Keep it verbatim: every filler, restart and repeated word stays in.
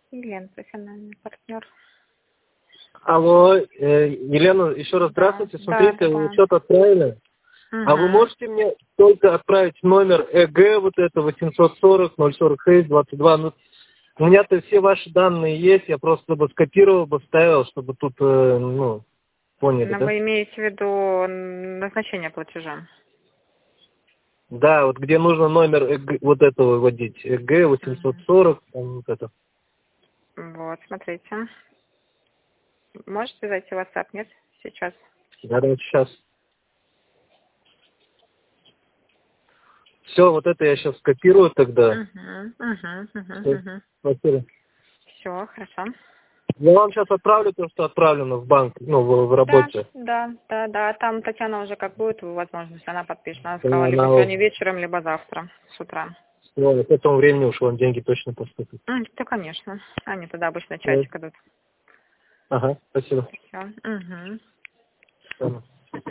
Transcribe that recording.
Елена, профессиональный партнер. Алло, э, Елена, еще раз здравствуйте. Да, Смотрите, да, вы да. что-то отправили. Угу. А вы можете мне только отправить номер ЭГ, вот это восемьсот сорок ноль сорок шесть двадцать два? Ну, у меня-то все ваши данные есть, я просто бы скопировал, бы вставил, чтобы тут, э, ну, поняли, Но да? вы имеете в виду назначение платежа? Да, вот где нужно номер ЭГ, вот этого вводить. ЭГ восемьсот сорок, там вот это. Вот, смотрите. Можете зайти в WhatsApp? Нет? Сейчас. Да, да, сейчас. Все, вот это я сейчас скопирую тогда. Угу, угу, угу, Всё, угу. спасибо. Все, хорошо. Я вам сейчас отправлю то, что отправлено в банк, ну, в, в Да, работе. да, да, да. Там Татьяна уже как будет возможность, она подпишет. Она Да, сказала либо она сегодня вечером, либо завтра с утра. всё, к этому времени уж вам деньги точно поступят. М, Да, конечно. Они туда обычно Да. чатик идут. Ага, спасибо. Все. Угу. Ладно.